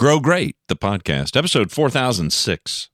Grow Great, the podcast, episode 4006.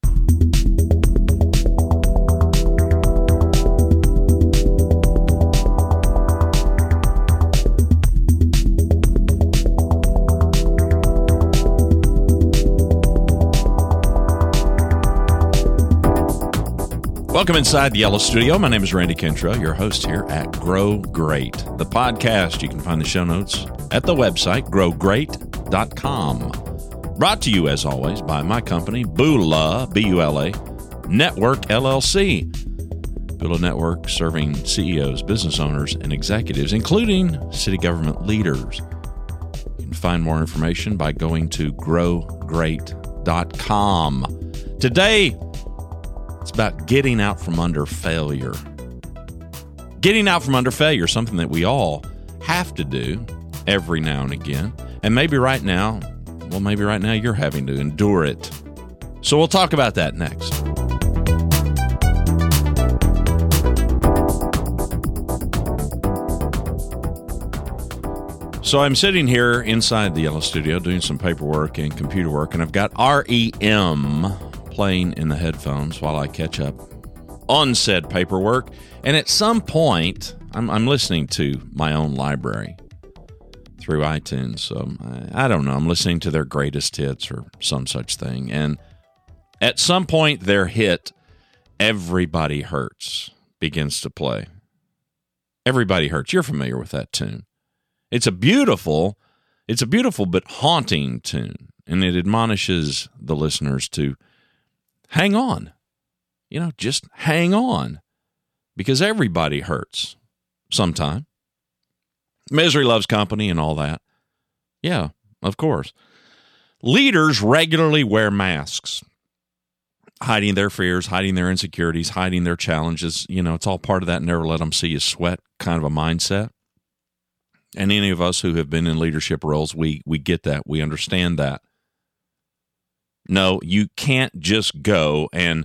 Welcome inside the Yellow Studio. My name is Randy Kentrow, your host here at Grow Great, the podcast. You can find the show notes at the website, growgreat.com. Brought to you, as always, by my company, Bula, B-U-L-A, Network, LLC. Bula Network, serving CEOs, business owners, and executives, including city government leaders. You can find more information by going to growgreat.com. Today, it's about getting out from under failure. Getting out from under failure, something that we all have to do every now and again. And maybe right now you're having to endure it. So we'll talk about that next. So I'm sitting here inside the Yellow Studio doing some paperwork and computer work, and I've got REM playing in the headphones while I catch up on said paperwork. And at some point, I'm listening to my own library through iTunes. So I don't know. I'm listening to their greatest hits or some such thing. And at some point, their hit, Everybody Hurts, begins to play. Everybody Hurts. You're familiar with that tune. It's a beautiful but haunting tune. And it admonishes the listeners to hang on. Just hang on. Because everybody hurts sometime. Misery loves company and all that. Yeah, of course. Leaders regularly wear masks, hiding their fears, hiding their insecurities, hiding their challenges. It's all part of that never let them see you sweat kind of a mindset. And any of us who have been in leadership roles, we get that. We understand that. No, you can't just go and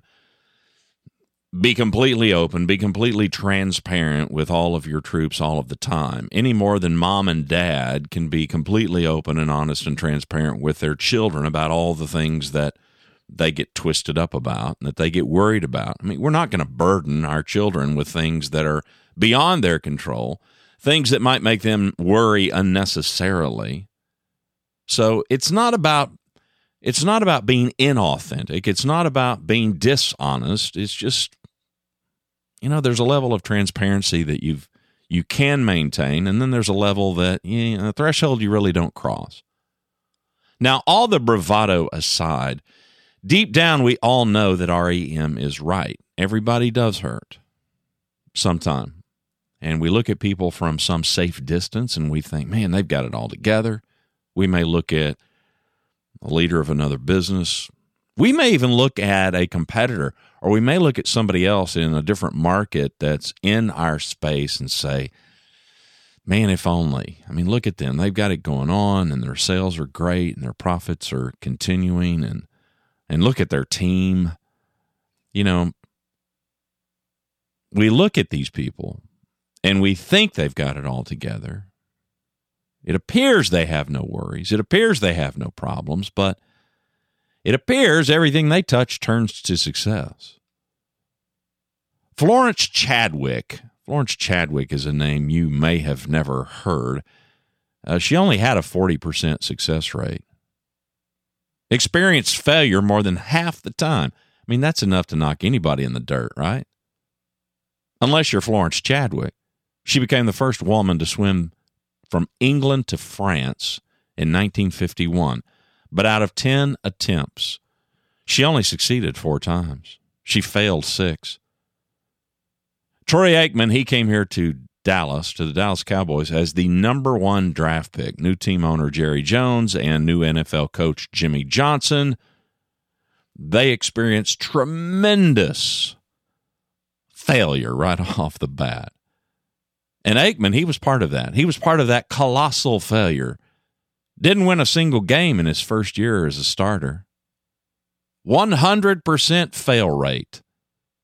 be completely open, be completely transparent with all of your troops all of the time, any more than mom and dad can be completely open and honest and transparent with their children about all the things that they get twisted up about and that they get worried about. I mean, we're not going to burden our children with things that are beyond their control, things that might make them worry unnecessarily. So it's not about being inauthentic. It's not about being dishonest. It's just, there's a level of transparency that you can maintain, and then there's a level that, a threshold you really don't cross. Now, all the bravado aside, deep down we all know that REM is right. Everybody does hurt sometime. And we look at people from some safe distance and we think, man, they've got it all together. We may look at a leader of another business. We may even look at a competitor, or we may look at somebody else in a different market that's in our space and say, man, if only. I mean, look at them. They've got it going on, and their sales are great, and their profits are continuing, and look at their team. We look at these people, and we think they've got it all together. It appears they have no worries. It appears they have no problems, but it appears everything they touch turns to success. Florence Chadwick is a name you may have never heard. She only had a 40% success rate. Experienced failure more than half the time. I mean, that's enough to knock anybody in the dirt, right? Unless you're Florence Chadwick. She became the first woman to swim from England to France in 1951. But out of 10 attempts, she only succeeded 4 times. She failed 6. Troy Aikman, he came here to Dallas, to the Dallas Cowboys, as the number 1 draft pick. New team owner Jerry Jones and new NFL coach Jimmy Johnson. They experienced tremendous failure right off the bat. And Aikman, he was part of that. He was part of that colossal failure. Didn't win a single game in his first year as a starter. 100% fail rate.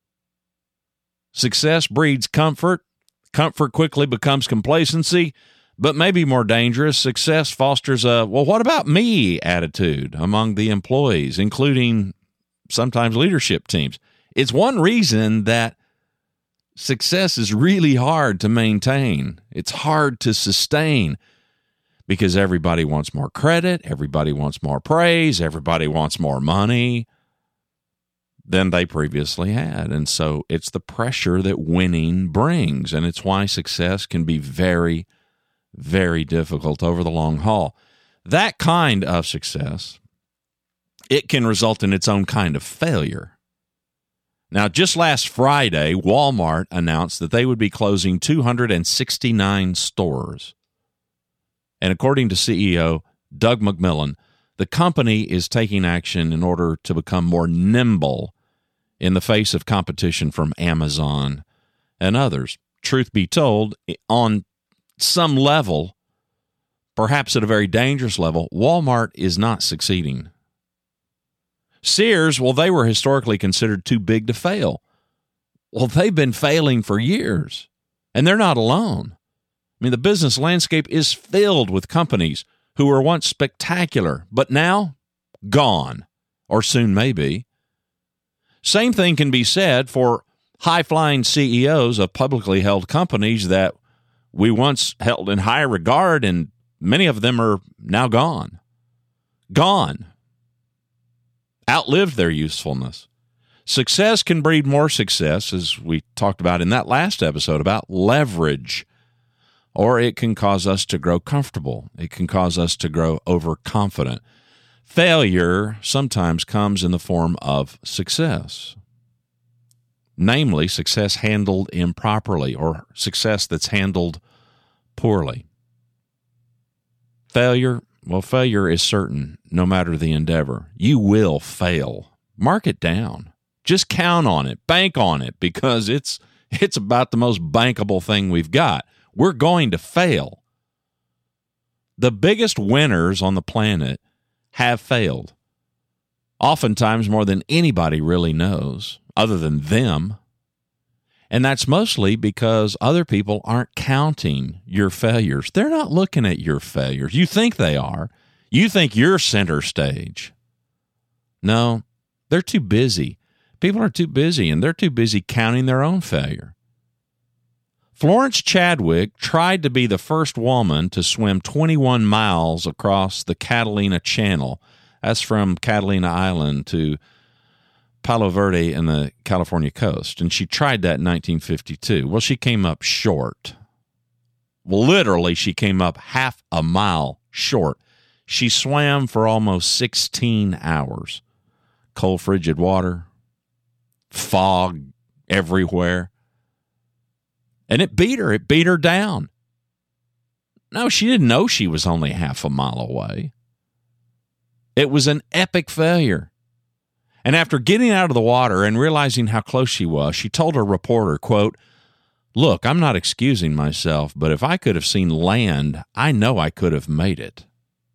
Success breeds comfort. Comfort quickly becomes complacency. But maybe more dangerous, success fosters a, well, what about me attitude among the employees, including sometimes leadership teams. It's one reason that success is really hard to maintain. It's hard to sustain because everybody wants more credit, everybody wants more praise, everybody wants more money than they previously had. And so it's the pressure that winning brings, and it's why success can be very, very difficult over the long haul. That kind of success, it can result in its own kind of failure. Now, just last Friday, Walmart announced that they would be closing 269 stores. And according to CEO Doug McMillon, the company is taking action in order to become more nimble in the face of competition from Amazon and others. Truth be told, on some level, perhaps at a very dangerous level, Walmart is not succeeding. Sears, well, they were historically considered too big to fail. Well, they've been failing for years, and they're not alone. I mean, the business landscape is filled with companies who were once spectacular, but now gone, or soon may be. Same thing can be said for high-flying CEOs of publicly held companies that we once held in high regard, and many of them are now gone. Gone. Outlived their usefulness. Success can breed more success, as we talked about in that last episode about leverage, or it can cause us to grow comfortable. It can cause us to grow overconfident. Failure sometimes comes in the form of success, namely success handled improperly or success that's handled poorly. Failure is certain no matter the endeavor. You will fail. Mark it down. Just count on it. Bank on it because it's about the most bankable thing we've got. We're going to fail. The biggest winners on the planet have failed. Oftentimes more than anybody really knows, other than them. And that's mostly because other people aren't counting your failures. They're not looking at your failures. You think they are. You think you're center stage. No, they're too busy. People are too busy, and they're too busy counting their own failure. Florence Chadwick tried to be the first woman to swim 21 miles across the Catalina Channel. That's from Catalina Island to Palo Verde in the California coast. And she tried that in 1952. Well, she came up short. Literally, she came up half a mile short. She swam for almost 16 hours. Cold, frigid water, fog everywhere. And it beat her. It beat her down. No, she didn't know she was only half a mile away. It was an epic failure. And after getting out of the water and realizing how close she was, she told her reporter, quote, "Look, I'm not excusing myself, but if I could have seen land, I know I could have made it."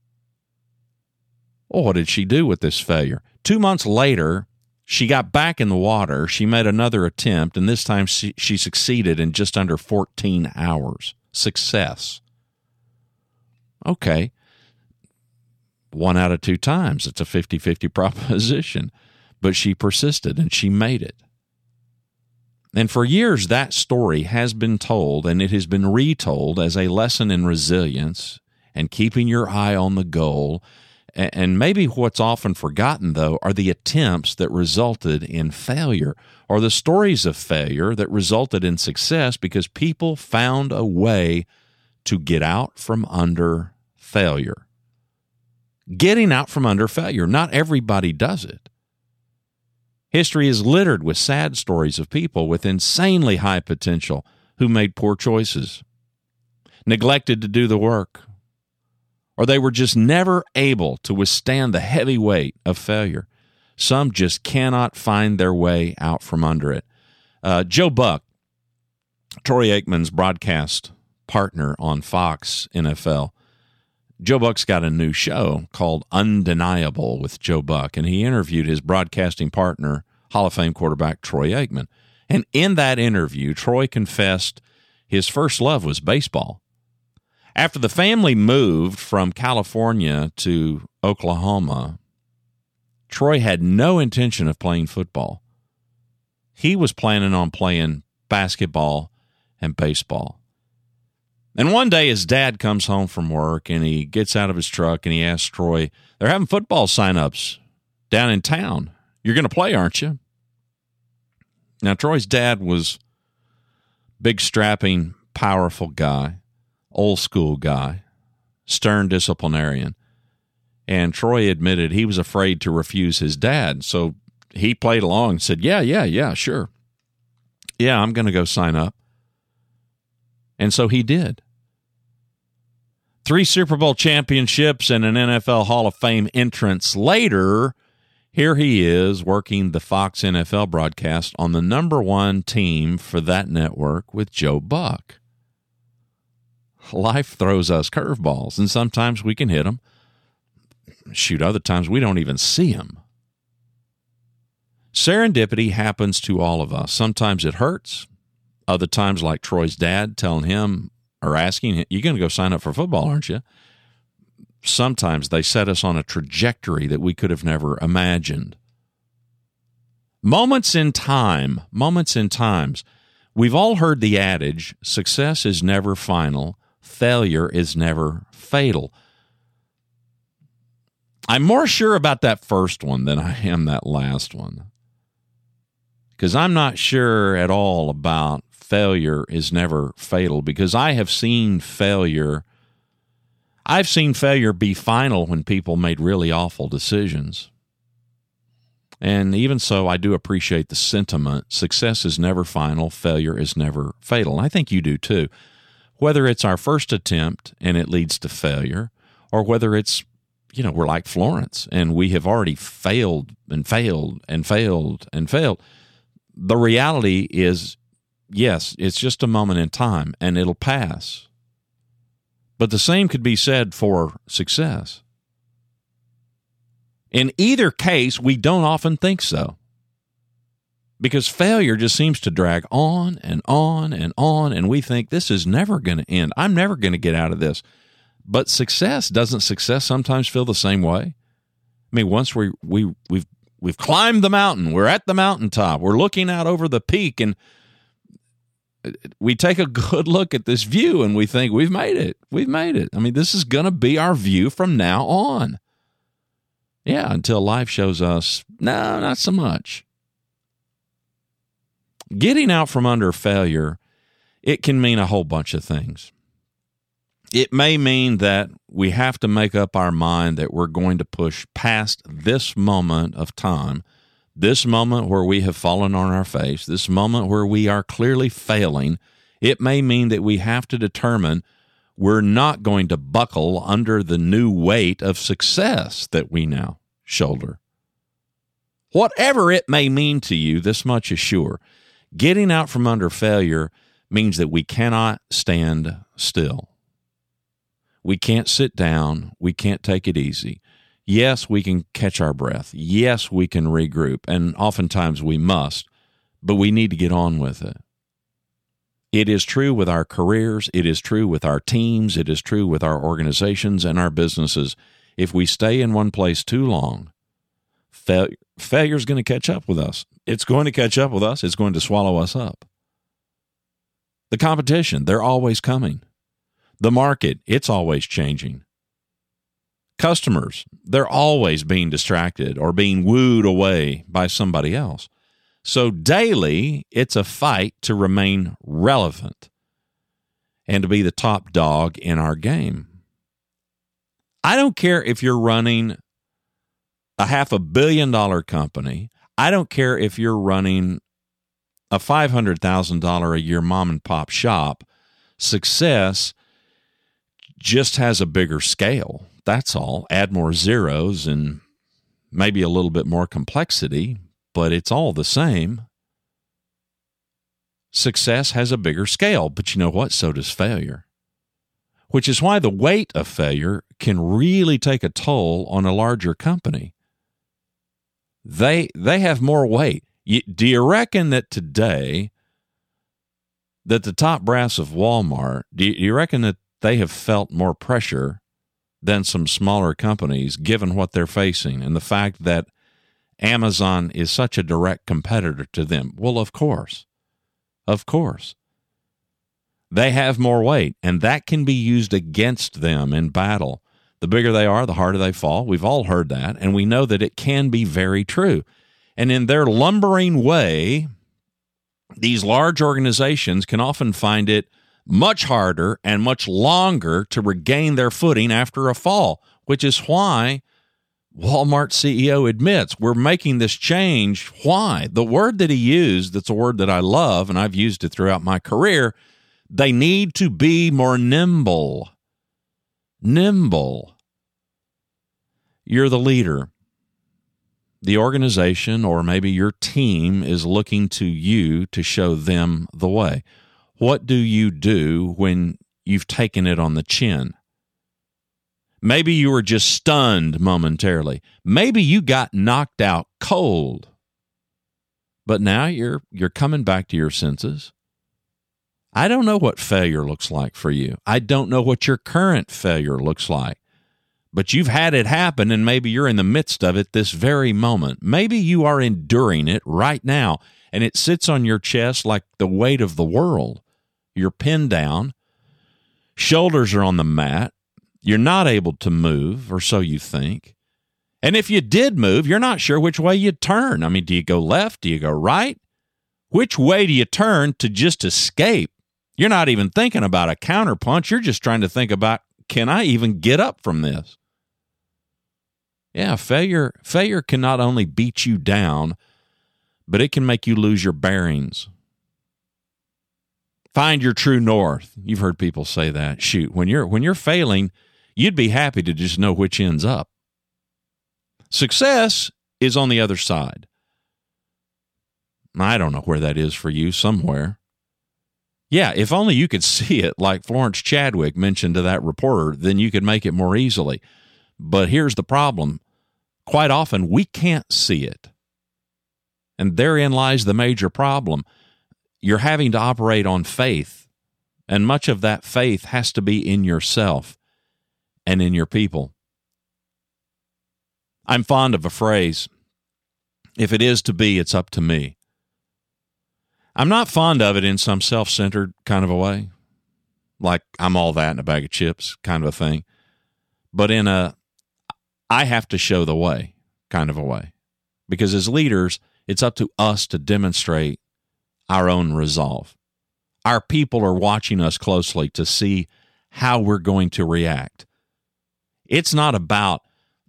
Well, what did she do with this failure? 2 months later, she got back in the water. She made another attempt, and this time she succeeded in just under 14 hours. Success. Okay. 1 out of 2 times. It's a 50-50 proposition. But she persisted, and she made it. And for years, that story has been told, and it has been retold as a lesson in resilience and keeping your eye on the goal. And maybe what's often forgotten, though, are the attempts that resulted in failure, or the stories of failure that resulted in success because people found a way to get out from under failure. Getting out from under failure. Not everybody does it. History is littered with sad stories of people with insanely high potential who made poor choices, neglected to do the work, or they were just never able to withstand the heavy weight of failure. Some just cannot find their way out from under it. Joe Buck, Troy Aikman's broadcast partner on Fox NFL, Joe Buck's got a new show called Undeniable with Joe Buck, and he interviewed his broadcasting partner, Hall of Fame quarterback Troy Aikman. And in that interview, Troy confessed his first love was baseball. After the family moved from California to Oklahoma, Troy had no intention of playing football. He was planning on playing basketball and baseball. And one day his dad comes home from work and he gets out of his truck and he asks Troy, they're having football sign-ups down in town. You're going to play, aren't you? Now, Troy's dad was big, strapping, powerful guy, old school guy, stern disciplinarian. And Troy admitted he was afraid to refuse his dad. So he played along and said, yeah, sure. Yeah, I'm going to go sign up. And so he did. 3 Super Bowl championships and an NFL Hall of Fame entrance later, here he is working the Fox NFL broadcast on the number 1 team for that network with Joe Buck. Life throws us curveballs, and sometimes we can hit them. Shoot, other times we don't even see them. Serendipity happens to all of us. Sometimes it hurts. Other times, like Troy's dad telling him or asking him, you're going to go sign up for football, aren't you? Sometimes they set us on a trajectory that we could have never imagined. Moments in times. We've all heard the adage, success is never final, failure is never fatal. I'm more sure about that first one than I am that last one. Because I'm not sure at all about failure is never fatal, because I have seen failure. I've seen failure be final when people made really awful decisions. And even so, I do appreciate the sentiment. Success is never final. Failure is never fatal. And I think you do too. Whether it's our first attempt and it leads to failure, or whether it's, we're like Florence and we have already failed and failed and failed and failed. The reality is, yes, it's just a moment in time and it'll pass. But the same could be said for success. In either case, we don't often think so. Because failure just seems to drag on and on and on, and we think this is never going to end. I'm never going to get out of this. But doesn't success sometimes feel the same way? I mean, once we've climbed the mountain, we're at the mountaintop, we're looking out over the peak, and we take a good look at this view and we think, we've made it. I mean, this is going to be our view from now on. Yeah, until life shows us, no, not so much. Getting out from under failure, it can mean a whole bunch of things. It may mean that we have to make up our mind that we're going to push past this moment of time, this moment where we have fallen on our face, this moment where we are clearly failing. It may mean that we have to determine we're not going to buckle under the new weight of success that we now shoulder. Whatever it may mean to you, this much is sure. Getting out from under failure means that we cannot stand still. We can't sit down. We can't take it easy. Yes, we can catch our breath. Yes, we can regroup, and oftentimes we must, but we need to get on with it. It is true with our careers. It is true with our teams. It is true with our organizations and our businesses. If we stay in one place too long, failure is going to catch up with us. It's going to catch up with us. It's going to swallow us up. The competition, they're always coming. The market, it's always changing. Customers, they're always being distracted or being wooed away by somebody else. So daily, it's a fight to remain relevant and to be the top dog in our game. I don't care if you're running a $500 million company. I don't care if you're running a $500,000 a year mom and pop shop. Success just has a bigger scale. That's all. Add more zeros and maybe a little bit more complexity, but it's all the same. Success has a bigger scale, but you know what? So does failure. Which is why the weight of failure can really take a toll on a larger company. They have more weight. Do you reckon that today, that the top brass of Walmart, do you reckon that they have felt more pressure than some smaller companies, given what they're facing and the fact that Amazon is such a direct competitor to them. Well, of course. Of course. They have more weight, and that can be used against them in battle. The bigger they are, the harder they fall. We've all heard that, and we know that it can be very true. And in their lumbering way, these large organizations can often find it much harder and much longer to regain their footing after a fall, which is why Walmart CEO admits we're making this change. Why? The word that he used, that's a word that I love, and I've used it throughout my career, they need to be more nimble. Nimble. You're the leader. The organization or maybe your team is looking to you to show them the way. What do you do when you've taken it on the chin? Maybe you were just stunned momentarily. Maybe you got knocked out cold. But now you're coming back to your senses. I don't know what failure looks like for you. I don't know what your current failure looks like. But you've had it happen, and maybe you're in the midst of it this very moment. Maybe you are enduring it right now, and it sits on your chest like the weight of the world. You're pinned down. Shoulders are on the mat. You're not able to move, or so you think. And if you did move, you're not sure which way you'd turn. I mean, do you go left? Do you go right? Which way do you turn to just escape? You're not even thinking about a counterpunch. You're just trying to think about, can I even get up from this? Yeah, failure can not only beat you down, but it can make you lose your bearings. Find your true north. You've heard people say that. Shoot, when you're failing, you'd be happy to just know which end's up. Success is on the other side. I don't know where that is for you, somewhere. Yeah, if only you could see it like Florence Chadwick mentioned to that reporter, then you could make it more easily. But here's the problem. Quite often, we can't see it. And therein lies the major problem. You're having to operate on faith, and much of that faith has to be in yourself and in your people. I'm fond of a phrase, if it is to be, it's up to me. I'm not fond of it in some self-centered kind of a way, like I'm all that in a bag of chips kind of a thing, but in a I have to show the way kind of a way. Because as leaders, it's up to us to demonstrate our own resolve. Our people are watching us closely to see how we're going to react. It's not about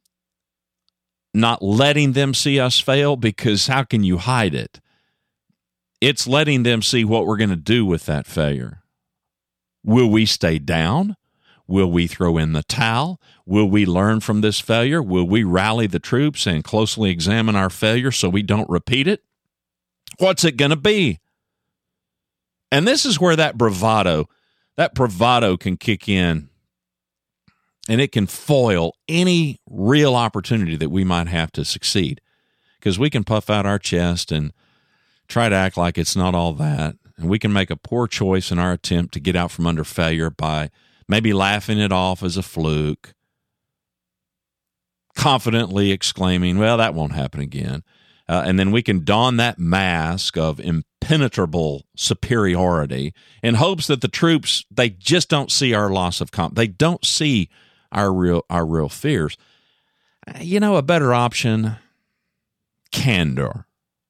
not letting them see us fail, because how can you hide it? It's letting them see what we're going to do with that failure. Will we stay down? Will we throw in the towel? Will we learn from this failure? Will we rally the troops and closely examine our failure so we don't repeat it? What's it going to be? And this is where that bravado can kick in, and it can foil any real opportunity that we might have to succeed, because we can puff out our chest and try to act like it's not all that, and we can make a poor choice in our attempt to get out from under failure by maybe laughing it off as a fluke, confidently exclaiming, well, that won't happen again. And then we can don that mask of impenetrable superiority in hopes that the troops, they just don't see our loss of confidence. They don't see our real fears. You know, a better option, candor.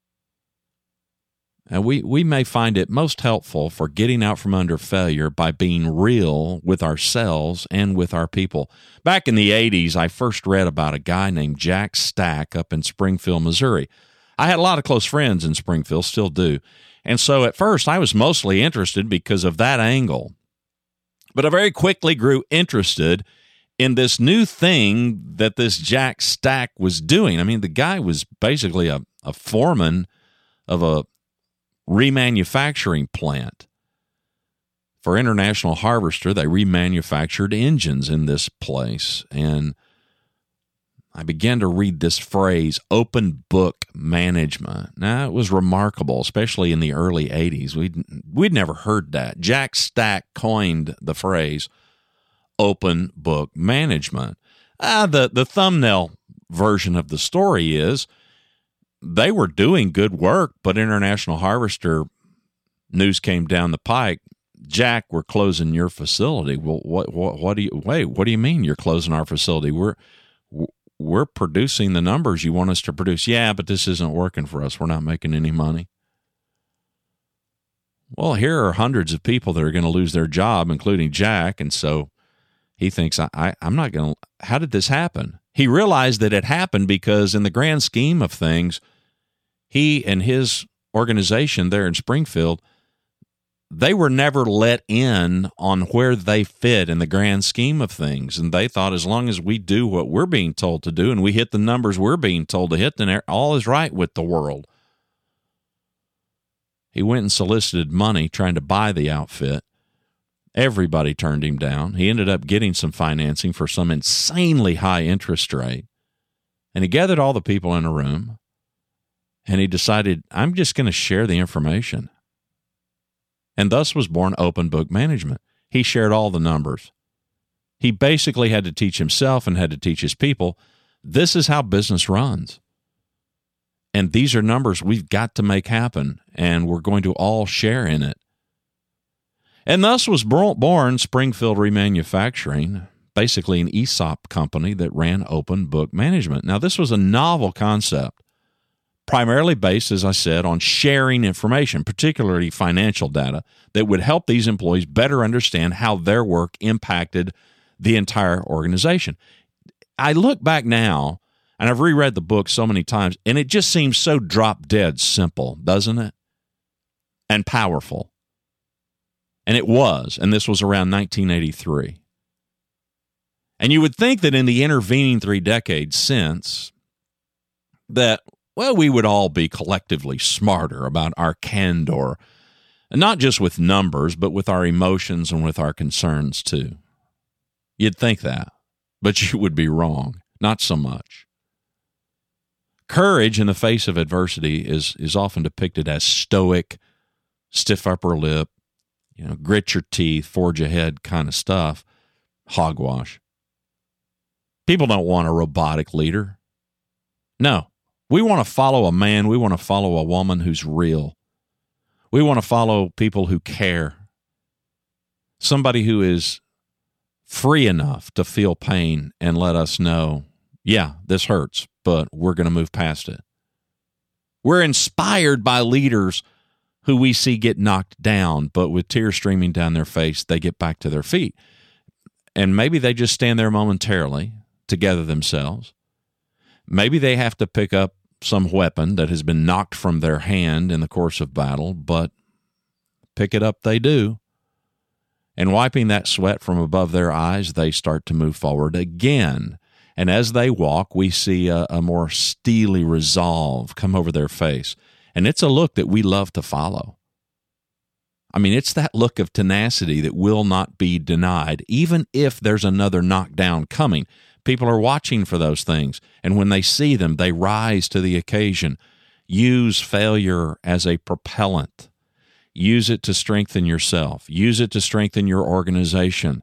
And we may find it most helpful for getting out from under failure by being real with ourselves and with our people. Back in the 80s, I first read about a guy named Jack Stack up in Springfield, Missouri. I had a lot of close friends in Springfield, still do. And so at first, I was mostly interested because of that angle. But I very quickly grew interested in this new thing that this Jack Stack was doing. I mean, the guy was basically a foreman of a remanufacturing plant. For International Harvester, they remanufactured engines in this place. And I began to read this phrase, open book management. Now, it was remarkable, especially in the early 80s. We'd never heard that. Jack Stack coined the phrase, open book management. The thumbnail version of the story is they were doing good work, but International Harvester news came down the pike. Jack, we're closing your facility. Well, what do you mean you're closing our facility? We're producing the numbers you want us to produce. Yeah, but this isn't working for us. We're not making any money. Well, here are hundreds of people that are going to lose their job, including Jack. And so he thinks, I'm not going to, how did this happen? He realized that it happened because in the grand scheme of things, he and his organization there in Springfield, they were never let in on where they fit in the grand scheme of things. And they thought as long as we do what we're being told to do and we hit the numbers we're being told to hit, then all is right with the world. He went and solicited money trying to buy the outfit. Everybody turned him down. He ended up getting some financing for some insanely high interest rate. And he gathered all the people in a room, and he decided, I'm just going to share the information. And thus was born open book management. He shared all the numbers. He basically had to teach himself and had to teach his people, this is how business runs. And these are numbers we've got to make happen, and we're going to all share in it. And thus was born Springfield Remanufacturing, basically an ESOP company that ran open book management. Now, this was a novel concept, primarily based, as I said, on sharing information, particularly financial data, that would help these employees better understand how their work impacted the entire organization. I look back now, and I've reread the book so many times, and it just seems so drop-dead simple, doesn't it? And powerful. And it was, and this was around 1983. And you would think that in the intervening 3 decades since, that, well, we would all be collectively smarter about our candor, and not just with numbers, but with our emotions and with our concerns too. You'd think that, but you would be wrong. Not so much. Courage in the face of adversity is often depicted as stoic, stiff upper lip, grit your teeth, forge ahead kind of stuff. Hogwash. People don't want a robotic leader. No. We want to follow a man. We want to follow a woman who's real. We want to follow people who care. Somebody who is free enough to feel pain and let us know, yeah, this hurts, but we're going to move past it. We're inspired by leaders who we see get knocked down, but with tears streaming down their face, they get back to their feet. And maybe they just stand there momentarily to gather themselves. Maybe they have to pick up some weapon that has been knocked from their hand in the course of battle, but pick it up they do. And wiping that sweat from above their eyes, they start to move forward again. And as they walk, we see a more steely resolve come over their face. And it's a look that we love to follow. I mean, it's that look of tenacity that will not be denied, even if there's another knockdown coming. People are watching for those things, and when they see them, they rise to the occasion. Use failure as a propellant. Use it to strengthen yourself. Use it to strengthen your organization.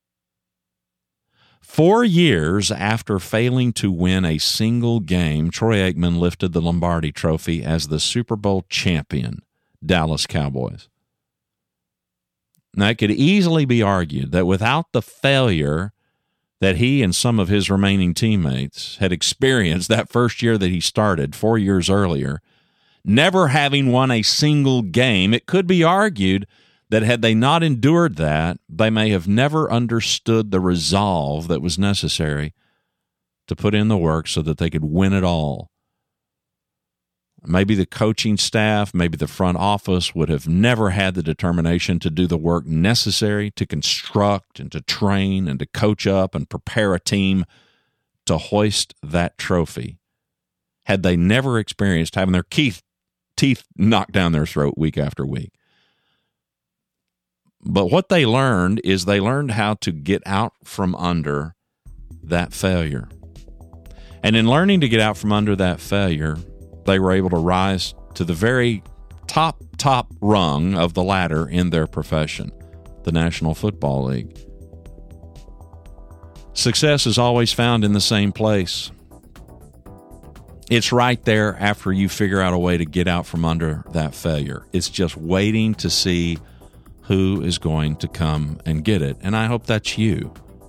4 years after failing to win a single game, Troy Aikman lifted the Lombardi Trophy as the Super Bowl champion, Dallas Cowboys. Now, it could easily be argued that without the failure that he and some of his remaining teammates had experienced that first year that he started 4 years earlier, never having won a single game, it could be argued that had they not endured that, they may have never understood the resolve that was necessary to put in the work so that they could win it all. Maybe the coaching staff, maybe the front office would have never had the determination to do the work necessary to construct and to train and to coach up and prepare a team to hoist that trophy had they never experienced having their teeth knocked down their throat week after week. But what they learned is they learned how to get out from under that failure. And in learning to get out from under that failure, they were able to rise to the very top rung of the ladder in their profession, the National Football League. Success is always found in the same place. It's right there after you figure out a way to get out from under that failure. It's just waiting to see who is going to come and get it. And I hope that's you.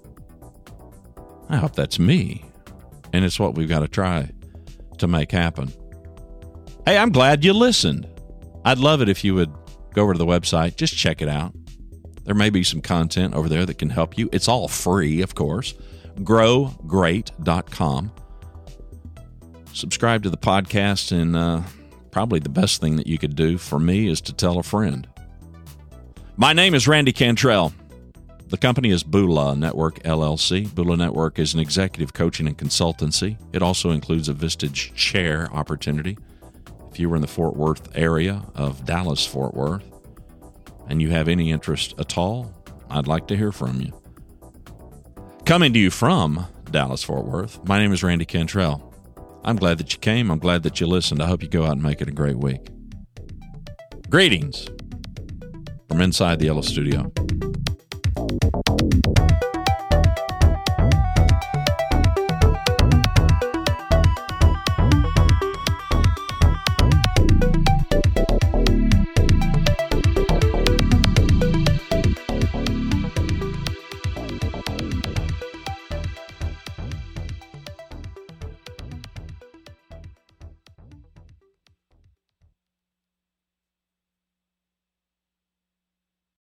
I hope that's me. And it's what we've got to try to make happen. Hey, I'm glad you listened. I'd love it if you would go over to the website. Just check it out. There may be some content over there that can help you. It's all free, of course. GrowGreat.com. Subscribe to the podcast, and probably the best thing that you could do for me is to tell a friend. My name is Randy Cantrell. The company is Bula Network, LLC. Bula Network is an executive coaching and consultancy. It also includes a Vistage chair opportunity. If you were in the Fort Worth area of Dallas-Fort Worth and you have any interest at all, I'd like to hear from you. Coming to you from Dallas-Fort Worth, my name is Randy Cantrell. I'm glad that you came. I'm glad that you listened. I hope you go out and make it a great week. Greetings from inside the Yellow Studio.